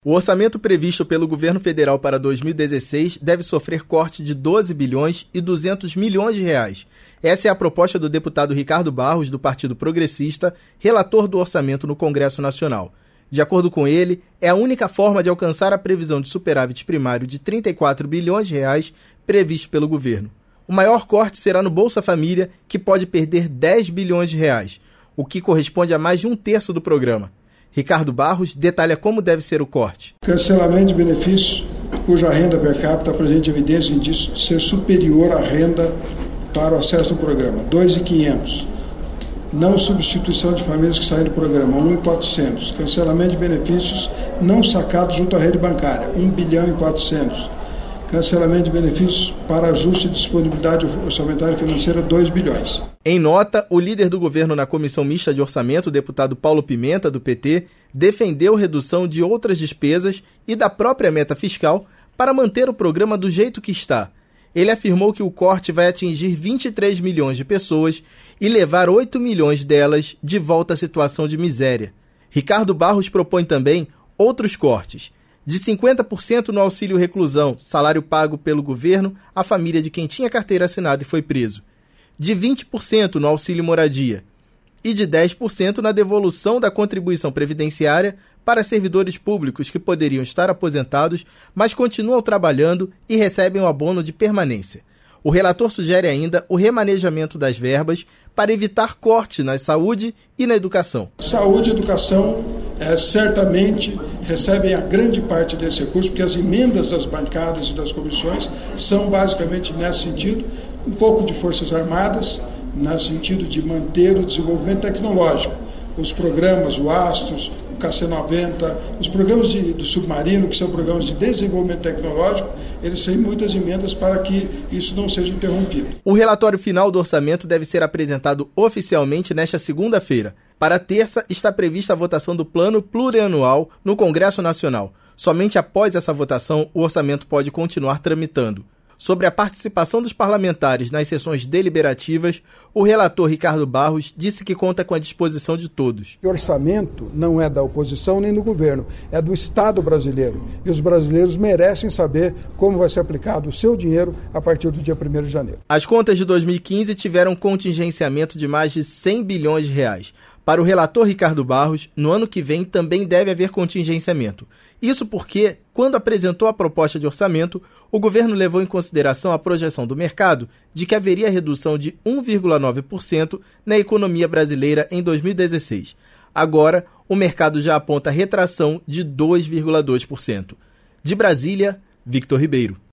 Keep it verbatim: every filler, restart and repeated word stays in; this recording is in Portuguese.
O orçamento previsto pelo governo federal para dois mil e dezesseis deve sofrer corte de doze bilhões e duzentos milhões de reais. Essa é a proposta do deputado Ricardo Barros, do Partido Progressista, relator do orçamento no Congresso Nacional. De acordo com ele, é a única forma de alcançar a previsão de superávit primário de trinta e quatro bilhões de reais previsto pelo governo. O maior corte será no Bolsa Família, que pode perder dez bilhões de reais, o que corresponde a mais de um terço do programa. Ricardo Barros detalha como deve ser o corte. Cancelamento de benefícios cuja renda per capita apresenta evidência de ser superior à renda para o acesso ao programa, dois mil e quinhentos. Não substituição de famílias que saem do programa, um milhão e quatrocentos. Cancelamento de benefícios não sacados junto à rede bancária, um bilhão e quatrocentos. Cancelamento de benefícios para ajuste de disponibilidade orçamentária financeira, dois bilhões. Em nota, o líder do governo na Comissão Mista de Orçamento, o deputado Paulo Pimenta, do P T, defendeu redução de outras despesas e da própria meta fiscal para manter o programa do jeito que está. Ele afirmou que o corte vai atingir vinte e três milhões de pessoas e levar oito milhões delas de volta à situação de miséria. Ricardo Barros propõe também outros cortes. De cinquenta por cento no auxílio reclusão, salário pago pelo governo à família de quem tinha carteira assinada e foi preso. De vinte por cento no auxílio moradia. E de dez por cento na devolução da contribuição previdenciária para servidores públicos que poderiam estar aposentados, mas continuam trabalhando e recebem o abono de permanência. O relator sugere ainda o remanejamento das verbas para evitar corte na saúde e na educação. Saúde e educação é, certamente recebem a grande parte desse recurso, porque as emendas das bancadas e das comissões são basicamente nesse sentido, um pouco de Forças Armadas, no sentido de manter o desenvolvimento tecnológico. Os programas, o Astros, o K C noventa, os programas de, do submarino, que são programas de desenvolvimento tecnológico, eles têm muitas emendas para que isso não seja interrompido. O relatório final do orçamento deve ser apresentado oficialmente nesta segunda-feira. Para terça, está prevista a votação do Plano Plurianual no Congresso Nacional. Somente após essa votação, o orçamento pode continuar tramitando. Sobre a participação dos parlamentares nas sessões deliberativas, o relator Ricardo Barros disse que conta com a disposição de todos. O orçamento não é da oposição nem do governo, é do Estado brasileiro. E os brasileiros merecem saber como vai ser aplicado o seu dinheiro a partir do dia primeiro de janeiro. As contas de dois mil e quinze tiveram um contingenciamento de mais de cem bilhões de reais. Para o relator Ricardo Barros, no ano que vem também deve haver contingenciamento. Isso porque, quando apresentou a proposta de orçamento, o governo levou em consideração a projeção do mercado de que haveria redução de um vírgula nove por cento na economia brasileira em dois mil e dezesseis. Agora, o mercado já aponta retração de dois vírgula dois por cento. De Brasília, Victor Ribeiro.